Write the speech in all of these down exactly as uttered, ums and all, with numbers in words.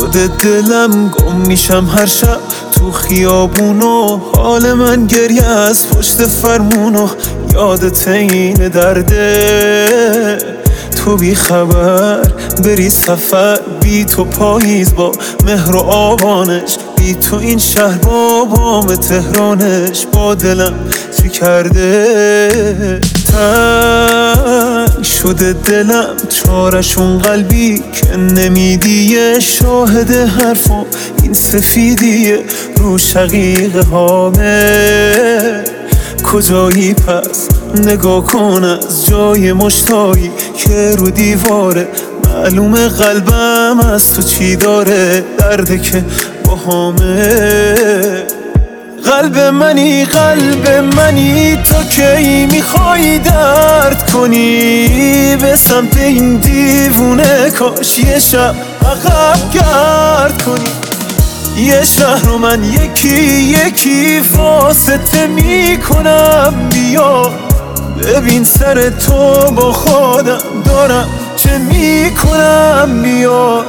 خودت دلم گم میشم هر شب تو خیابونو، حال من گریه از پشت فرمونو، یادت این درده تو بی خبر بری سفر، بی تو پاییز با مهر و آبانش، بی تو این شهر با بام تهرانش، با دلم چی کرده تنگ شده دلم، چارشون قلبی که نمیدیه، شاهد حرفم این سفیدیه رو شقیقه هامه. کجایی پس نگاه کن از جای مشتایی که رو دیواره، معلومه قلبم از تو چی داره، درده که باهامه. قلب منی قلب منی تا کی میخوای درد کنی، به سمت این دیوونه کاش یه شب عقب گرد کنی. یه شهر رو من یکی یکی واسطه میکنم، بیا ببین سر تو با خودم دارم چه میکنم، بیا.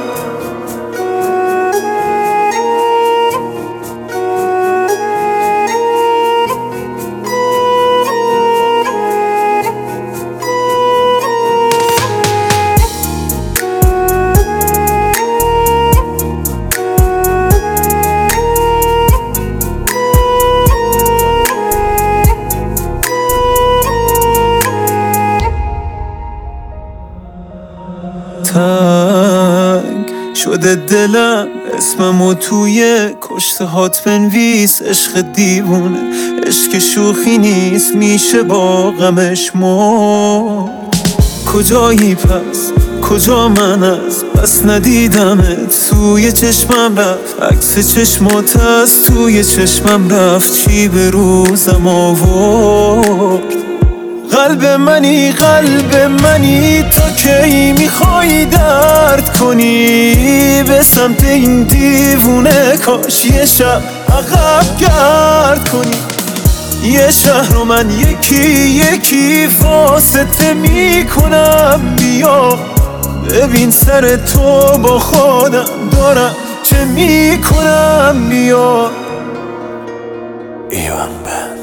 تنگ شده دلم اسممو توی کشته هات بنویس، عشق دیوونه عشق شوخی نیست، میشه با غمش مرد. کجایی پس کجا من از بس ندیدمت، توی چشمم رفت عکس چشمات از توی چشمم رفت، چی به روزم آورد. قلب منی قلب منی تا کی میخوای درد کنی، به سمت این دیوونه کاش یه شب عقب گرد کنی. یه شهر رو من یکی یکی واسطه میکنم، بیا ببین سر تو با خودم دارم چه میکنم، بیا. ایوان بند.